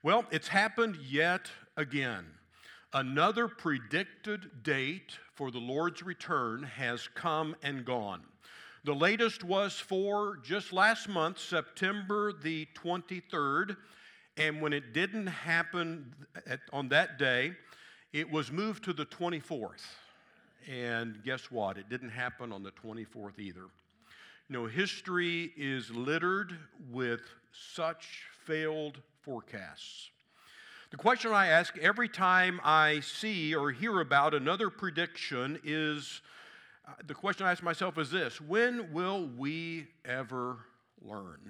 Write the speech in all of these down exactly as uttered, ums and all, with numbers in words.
Well, it's happened yet again. Another predicted date for the Lord's return has come and gone. The latest was for just last month, September the twenty-third, and when it didn't happen at, on that day, it was moved to the twenty-fourth. And guess what? It didn't happen on the twenty-fourth either. You know, history is littered with such failed forecasts. The question I ask every time I see or hear about another prediction is, uh, the question I ask myself is this: when will we ever learn?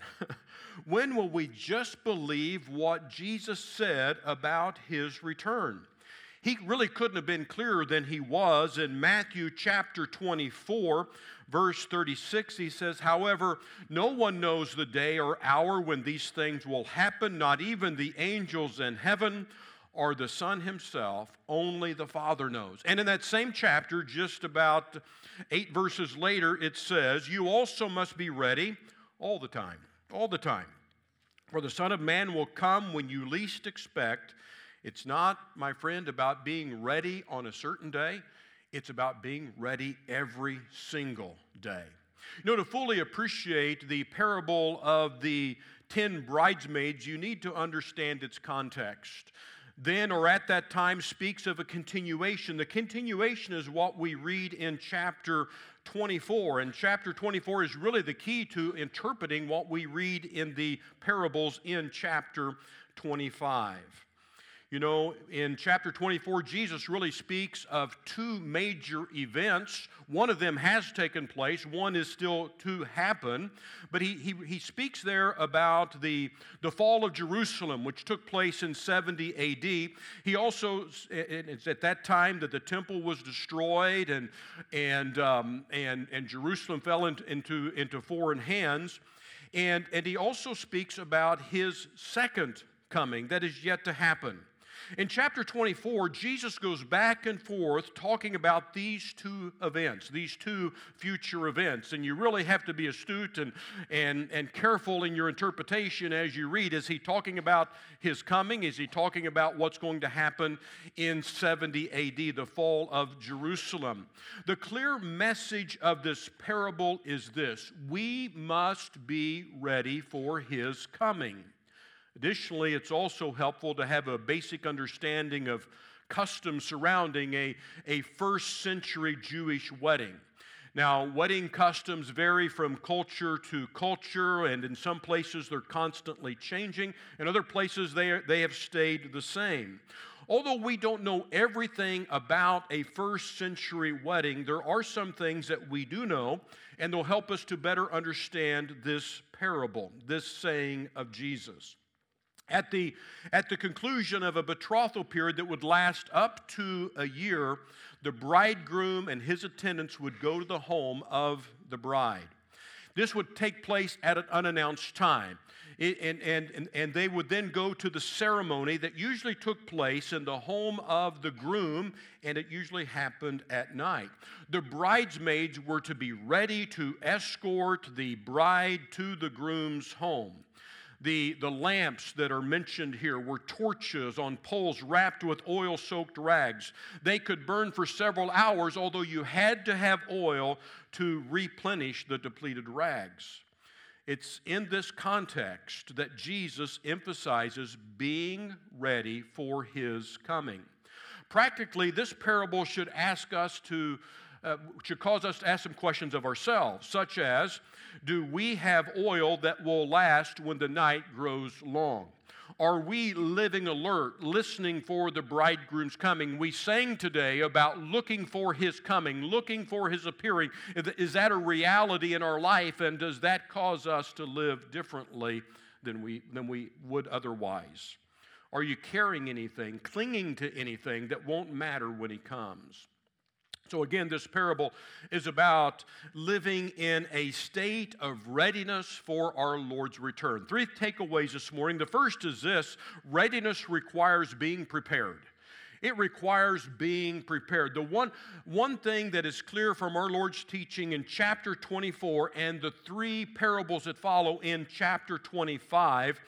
When will we just believe what Jesus said about his return? He really couldn't have been clearer than he was in Matthew chapter twenty-four, verse thirty-six. He says, "However, no one knows the day or hour when these things will happen, not even the angels in heaven or the Son himself. Only the Father knows." And in that same chapter, just about eight verses later, it says, "You also must be ready all the time, all the time. For the Son of Man will come when you least expect." It's not, my friend, about being ready on a certain day. It's about being ready every single day. You know, to fully appreciate the parable of the ten bridesmaids, you need to understand its context. Then, or at that time, speaks of a continuation. The continuation is what we read in chapter twenty-four. And chapter twenty-four is really the key to interpreting what we read in the parables in chapter twenty-five. You know, in chapter twenty-four, Jesus really speaks of two major events. One of them has taken place. One is still to happen. But he, he, he speaks there about the, the fall of Jerusalem, which took place in seventy A D. He also, it's at that time that the temple was destroyed and, and, um, and, and Jerusalem fell into, into, into foreign hands. And, and he also speaks about his second coming that is yet to happen. In chapter twenty-four, Jesus goes back and forth talking about these two events, these two future events. And you really have to be astute and, and, and careful in your interpretation as you read. Is he talking about his coming? Is he talking about what's going to happen in seventy A D, the fall of Jerusalem? The clear message of this parable is this: we must be ready for his coming. Additionally, it's also helpful to have a basic understanding of customs surrounding a, a first century Jewish wedding. Now, wedding customs vary from culture to culture, and in some places they're constantly changing. In other places they, are, they have stayed the same. Although we don't know everything about a first century wedding, there are some things that we do know, and they'll help us to better understand this parable, this saying of Jesus. At the, at the conclusion of a betrothal period that would last up to a year, the bridegroom and his attendants would go to the home of the bride. This would take place at an unannounced time. It, and, and, and, and they would then go to the ceremony that usually took place in the home of the groom, and it usually happened at night. The bridesmaids were to be ready to escort the bride to the groom's home. The, the lamps that are mentioned here were torches on poles wrapped with oil-soaked rags. They could burn for several hours, although you had to have oil to replenish the depleted rags. It's in this context that Jesus emphasizes being ready for his coming. Practically, this parable should ask us to Uh, should cause us to ask some questions of ourselves, such as, do we have oil that will last when the night grows long? Are we living alert, listening for the bridegroom's coming? We sang today about looking for his coming, looking for his appearing. Is that a reality in our life, and does that cause us to live differently than we, than we would otherwise? Are you carrying anything, clinging to anything that won't matter when he comes? So again, this parable is about living in a state of readiness for our Lord's return. Three takeaways this morning. The first is this: readiness requires being prepared. It requires being prepared. The one, one thing that is clear from our Lord's teaching in chapter twenty-four and the three parables that follow in chapter twenty-five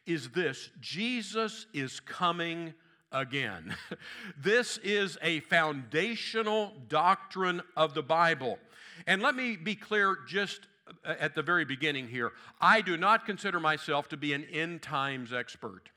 is this: Jesus is coming again. This is a foundational doctrine of the Bible. And let me be clear just at the very beginning here. I do not consider myself to be an end times expert.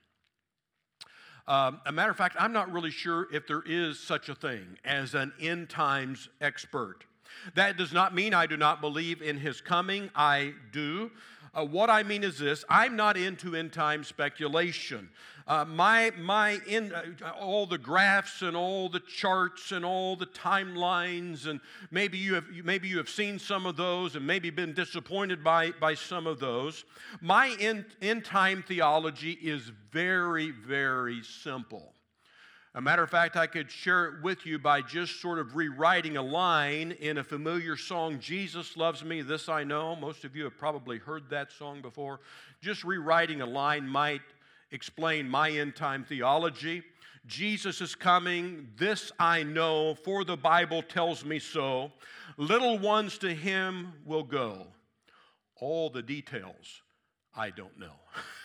Um, a matter of fact, I'm not really sure if there is such a thing as an end times expert. That does not mean I do not believe in his coming. I do. Uh, what I mean is this: I'm not into end time speculation. Uh, my my in uh, all the graphs and all the charts and all the timelines, and maybe you have maybe you have seen some of those and maybe been disappointed by by some of those. My end, end time theology is very very simple. A matter of fact, I could share it with you by just sort of rewriting a line in a familiar song, "Jesus Loves Me, This I Know." Most of you have probably heard that song before. Just rewriting a line might explain my end-time theology. Jesus is coming, this I know, for the Bible tells me so. Little ones to him will go. All the details I don't know.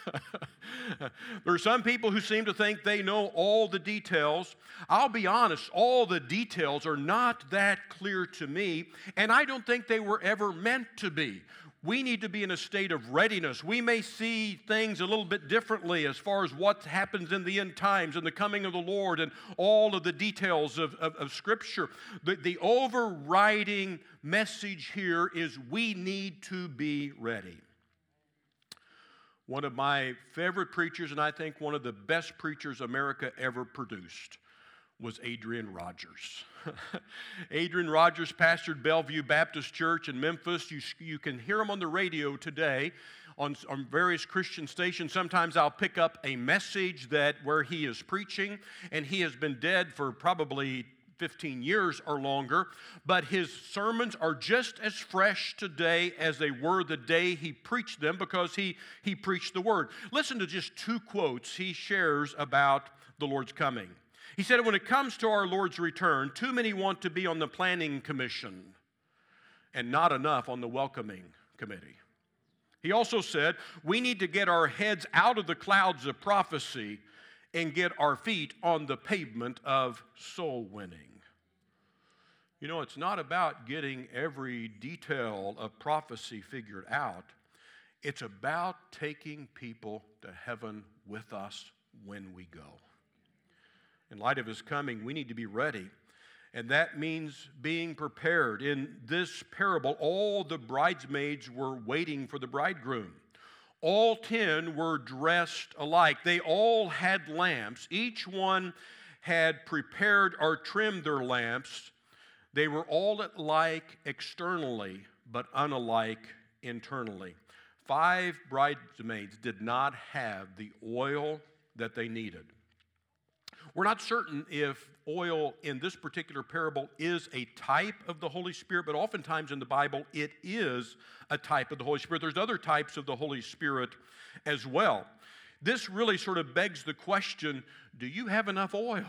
There are some people who seem to think they know all the details. I'll be honest, all the details are not that clear to me, and I don't think they were ever meant to be. We need to be in a state of readiness. We may see things a little bit differently as far as what happens in the end times and the coming of the Lord and all of the details of, of, of Scripture. The, the overriding message here is we need to be ready. One of my favorite preachers, and I think one of the best preachers America ever produced, was Adrian Rogers. Adrian Rogers pastored Bellevue Baptist Church in Memphis. You, you can hear him on the radio today on, on various Christian stations. Sometimes I'll pick up a message that where he is preaching, and he has been dead for probably fifteen years or longer, but his sermons are just as fresh today as they were the day he preached them, because he, he preached the Word. Listen to just two quotes he shares about the Lord's coming. He said, when it comes to our Lord's return, too many want to be on the planning commission and not enough on the welcoming committee. He also said, we need to get our heads out of the clouds of prophecy and get our feet on the pavement of soul winning. You know, it's not about getting every detail of prophecy figured out. It's about taking people to heaven with us when we go. In light of his coming, we need to be ready. And that means being prepared. In this parable, all the bridesmaids were waiting for the bridegroom. All ten were dressed alike. They all had lamps. Each one had prepared or trimmed their lamps. They were all alike externally, but unalike internally. Five bridesmaids did not have the oil that they needed. We're not certain if oil in this particular parable is a type of the Holy Spirit, but oftentimes in the Bible it is a type of the Holy Spirit. There's other types of the Holy Spirit as well. This really sort of begs the question, do you have enough oil?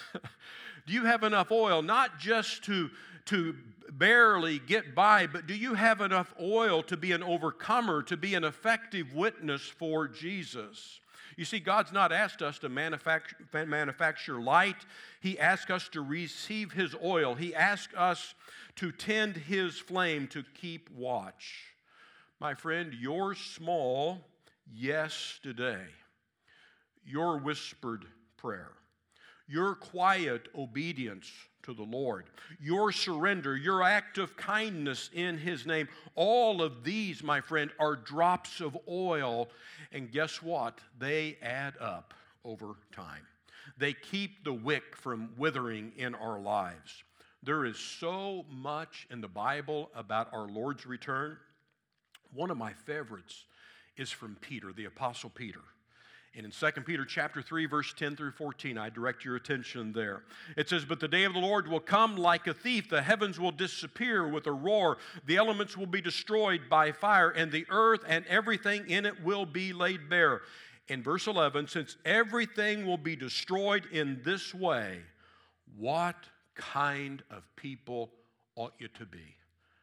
Do you have enough oil, not just to, to barely get by, but do you have enough oil to be an overcomer, to be an effective witness for Jesus? You see, God's not asked us to manufacture, manufacture light. He asked us to receive his oil. He asked us to tend his flame, to keep watch. My friend, your small yes today, your whispered prayer, your quiet obedience to the Lord, your surrender, your act of kindness in his name, all of these, my friend, are drops of oil. And guess what? They add up over time. They keep the wick from withering in our lives. There is so much in the Bible about our Lord's return. One of my favorites is from Peter, the Apostle Peter. And in Second Peter chapter three, verse ten through fourteen, I direct your attention there. It says, but the day of the Lord will come like a thief. The heavens will disappear with a roar. The elements will be destroyed by fire, and the earth and everything in it will be laid bare. In verse eleven, since everything will be destroyed in this way, what kind of people ought you to be?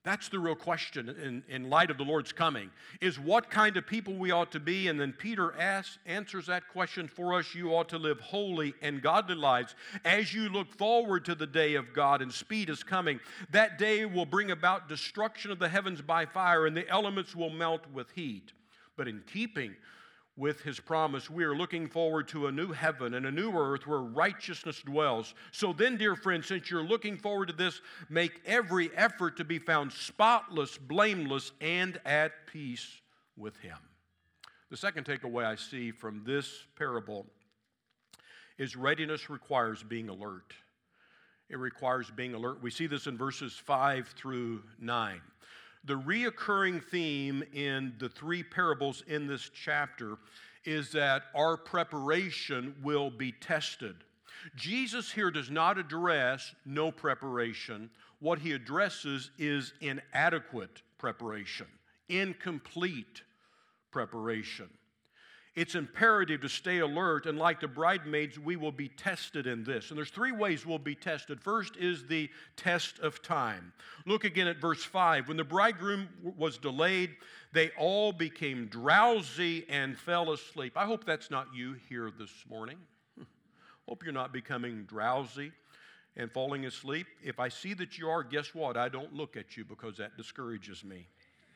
That's the real question in, in light of the Lord's coming, is what kind of people we ought to be. And then Peter asks, answers that question for us. You ought to live holy and godly lives as you look forward to the day of God, and speed is coming. That day will bring about destruction of the heavens by fire, and the elements will melt with heat. But in keeping with his promise, we are looking forward to a new heaven and a new earth where righteousness dwells. So then, dear friends, since you're looking forward to this, make every effort to be found spotless, blameless, and at peace with him. The second takeaway I see from this parable is readiness requires being alert. It requires being alert. We see this in verses five through nine. The reoccurring theme in the three parables in this chapter is that our preparation will be tested. Jesus here does not address no preparation. What he addresses is inadequate preparation, incomplete preparation. It's imperative to stay alert, and like the bridesmaids, we will be tested in this. And there's three ways we'll be tested. First is the test of time. Look again at verse five. When the bridegroom was delayed, they all became drowsy and fell asleep. I hope that's not you here this morning. Hope you're not becoming drowsy and falling asleep. If I see that you are, guess what? I don't look at you because that discourages me.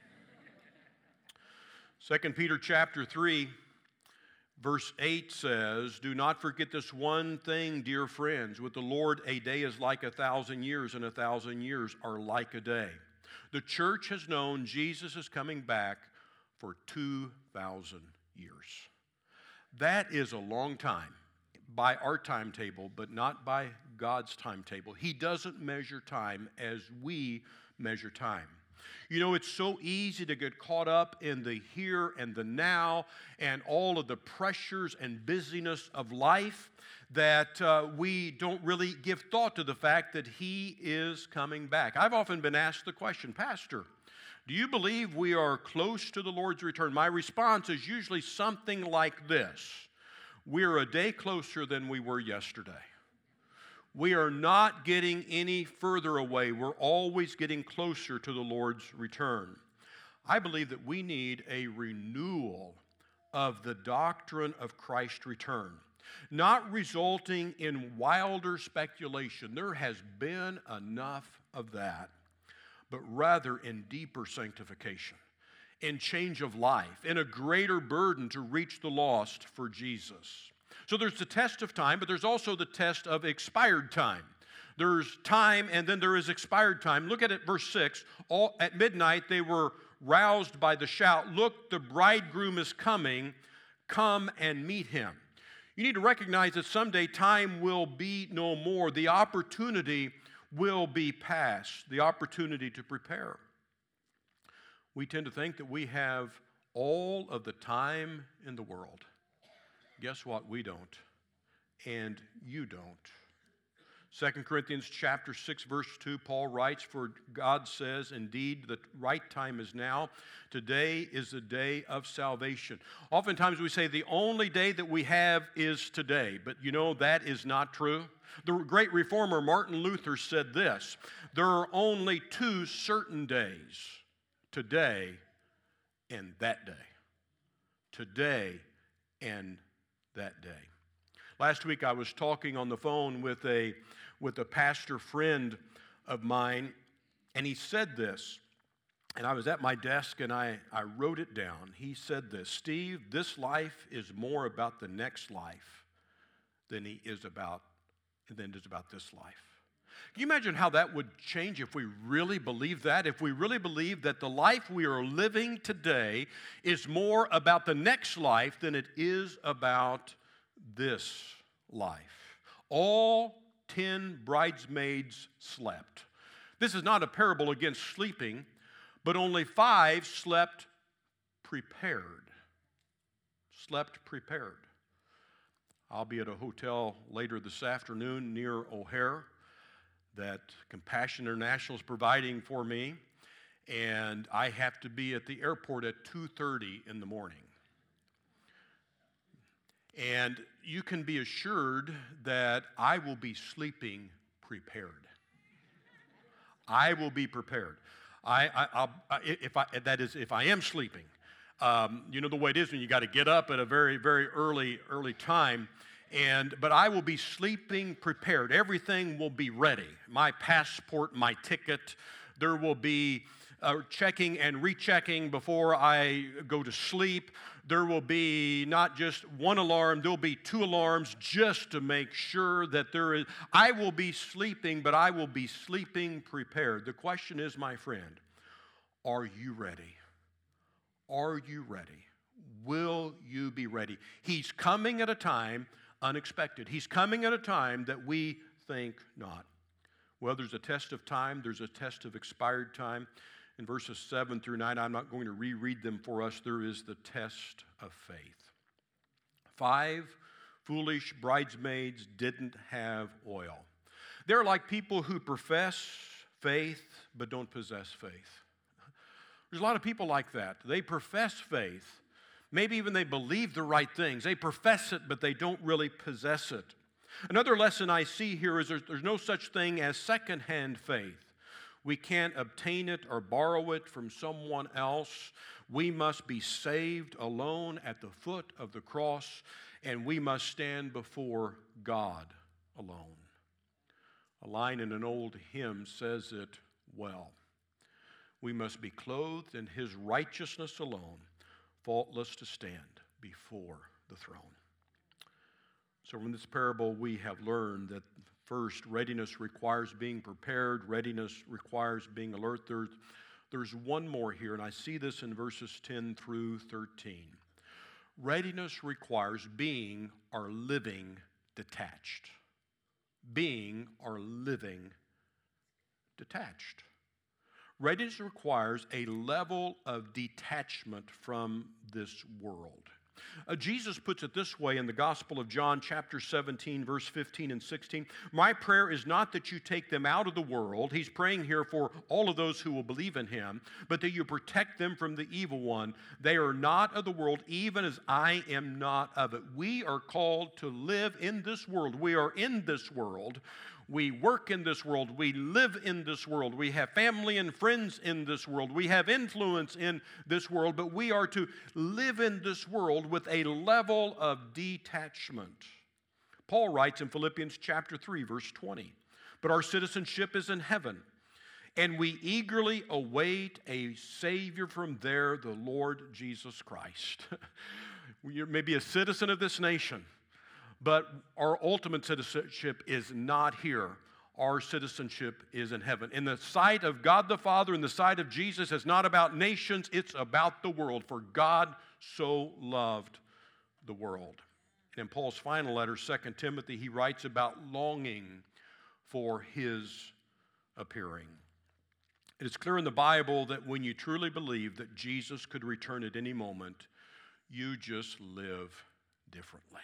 Second Peter chapter three. Verse eight says, do not forget this one thing, dear friends. With the Lord, a day is like a thousand years, and a thousand years are like a day. The church has known Jesus is coming back for two thousand years. That is a long time by our timetable, but not by God's timetable. He doesn't measure time as we measure time. You know, it's so easy to get caught up in the here and the now and all of the pressures and busyness of life that uh, we don't really give thought to the fact that he is coming back. I've often been asked the question, Pastor, do you believe we are close to the Lord's return? My response is usually something like this. We're a day closer than we were yesterday. We are not getting any further away. We're always getting closer to the Lord's return. I believe that we need a renewal of the doctrine of Christ's return, not resulting in wilder speculation. There has been enough of that, but rather in deeper sanctification, in change of life, in a greater burden to reach the lost for Jesus. So there's the test of time, but there's also the test of expired time. There's time, and then there is expired time. Look at it, verse six. All, at midnight, they were roused by the shout, look, the bridegroom is coming. Come and meet him. You need to recognize that someday time will be no more. The opportunity will be past, the opportunity to prepare. We tend to think that we have all of the time in the world. Guess what? We don't. And you don't. Second Corinthians chapter six, verse two, Paul writes, for God says, indeed, the right time is now. Today is the day of salvation. Oftentimes we say the only day that we have is today, but you know that is not true. The great reformer Martin Luther said this, there are only two certain days, today and that day. Today and that day. Last week I was talking on the phone with a with a pastor friend of mine, and he said this, and I was at my desk and I, I wrote it down. He said this, Steve, this life is more about the next life than he is about than it is about this life. Can you imagine how that would change if we really believed that? If we really believed that the life we are living today is more about the next life than it is about this life. All ten bridesmaids slept. This is not a parable against sleeping, but only five slept prepared. Slept prepared. I'll be at a hotel later this afternoon near O'Hare that Compassion International is providing for me, and I have to be at the airport at two thirty in the morning. And you can be assured that I will be sleeping prepared. I will be prepared. I, I, I'll, I, if I, that is, if I am sleeping, um, you know the way it is when you got to get up at a very, very early, early time. And but I will be sleeping prepared. Everything will be ready. My passport, my ticket. There will be uh, checking and rechecking before I go to sleep. There will be not just one alarm, there'll be two alarms just to make sure that there is. I will be sleeping, but I will be sleeping prepared. The question is, my friend, are you ready? Are you ready? Will you be ready? He's coming at a time unexpected. He's coming at a time that we think not. Well, there's a test of time. There's a test of expired time. In verses seven through nine, I'm not going to reread them for us. There is the test of faith. Five foolish bridesmaids didn't have oil. They're like people who profess faith but don't possess faith. There's a lot of people like that. They profess faith. Maybe even they believe the right things. They profess it, but they don't really possess it. Another lesson I see here is there's, there's no such thing as secondhand faith. We can't obtain it or borrow it from someone else. We must be saved alone at the foot of the cross, and we must stand before God alone. A line in an old hymn says it well. We must be clothed in His righteousness alone, faultless to stand before the throne. So from this parable, we have learned that first, readiness requires being prepared. Readiness requires being alert. There's, there's one more here, and I see this in verses ten through thirteen. Readiness requires being or living detached. Being or living detached. Readiness requires a level of detachment from this world. Uh, Jesus puts it this way in the Gospel of John, chapter seventeen, verse fifteen and sixteen. My prayer is not that you take them out of the world. He's praying here for all of those who will believe in Him, but that you protect them from the evil one. They are not of the world, even as I am not of it. We are called to live in this world. We are in this world. We work in this world. We live in this world. We have family and friends in this world. We have influence in this world, but we are to live in this world with a level of detachment. Paul writes in Philippians chapter three, verse twenty, but our citizenship is in heaven, and we eagerly await a Savior from there, the Lord Jesus Christ. You may be a citizen of this nation, but our ultimate citizenship is not here. Our citizenship is in heaven. In the sight of God the Father, in the sight of Jesus, it's not about nations, it's about the world. For God so loved the world. And in Paul's final letter, Second Timothy, he writes about longing for His appearing. It is clear in the Bible that when you truly believe that Jesus could return at any moment, you just live differently.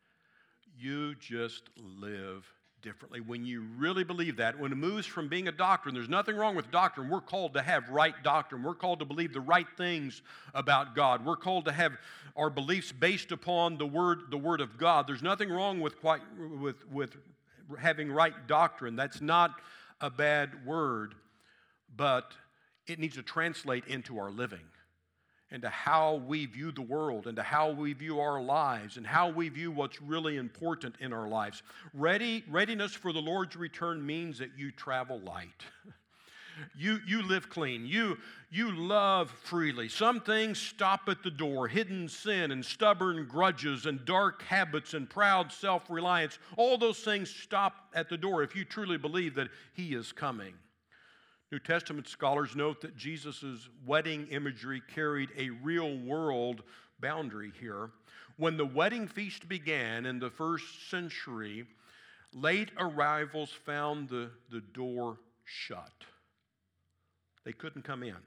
You just live differently. When you really believe that, when it moves from being a doctrine, there's nothing wrong with doctrine. We're called to have right doctrine. We're called to believe the right things about God. We're called to have our beliefs based upon the Word, the Word of God. There's nothing wrong with, quite, with, with having right doctrine. That's not a bad word, but it needs to translate into our living, into how we view the world, into how we view our lives, and how we view what's really important in our lives. Ready, readiness for the Lord's return means that you travel light. You, you live clean. You, you love freely. Some things stop at the door. Hidden sin and stubborn grudges and dark habits and proud self-reliance. All those things stop at the door if you truly believe that He is coming. New Testament scholars note that Jesus' wedding imagery carried a real-world boundary here. When the wedding feast began in the first century, late arrivals found the, the door shut. They couldn't come in.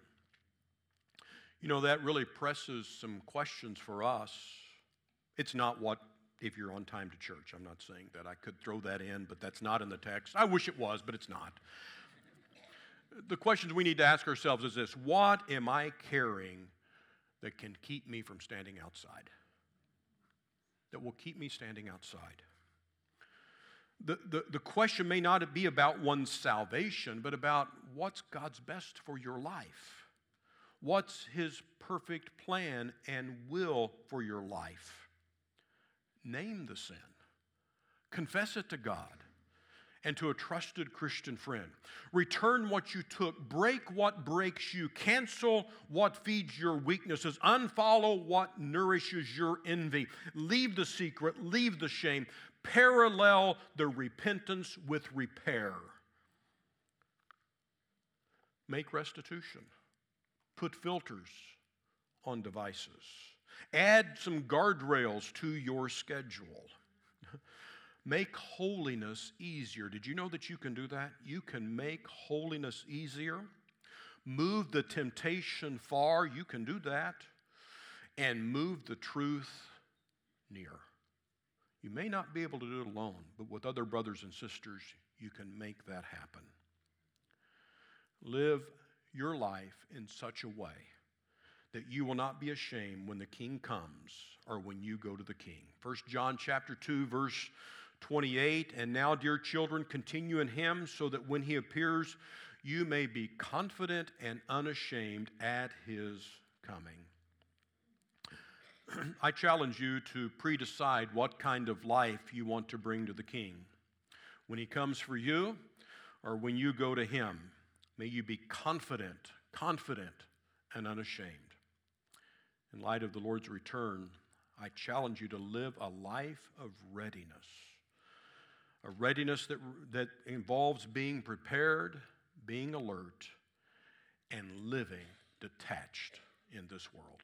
You know, that really presses some questions for us. It's not what, if you're on time to church. I'm not saying that. I could throw that in, but that's not in the text. I wish it was, but it's not. The questions we need to ask ourselves is this: what am I carrying that can keep me from standing outside? That will keep me standing outside. The, the, the question may not be about one's salvation, but about what's God's best for your life. What's His perfect plan and will for your life? Name the sin. Confess it to God and to a trusted Christian friend. Return what you took. Break what breaks you. Cancel what feeds your weaknesses. Unfollow what nourishes your envy. Leave the secret. Leave the shame. Parallel the repentance with repair. Make restitution. Put filters on devices. Add some guardrails to your schedule. Make holiness easier. Did you know that you can do that? You can make holiness easier. Move the temptation far. You can do that. And move the truth near. You may not be able to do it alone, but with other brothers and sisters, you can make that happen. Live your life in such a way that you will not be ashamed when the King comes or when you go to the King. First John chapter two, verse twenty-eight, and now, dear children, continue in Him so that when He appears, you may be confident and unashamed at His coming. I challenge you to pre-decide what kind of life you want to bring to the King. When He comes for you or when you go to Him, may you be confident, confident and unashamed. In light of the Lord's return, I challenge you to live a life of readiness. A readiness that, that involves being prepared, being alert, and living detached in this world.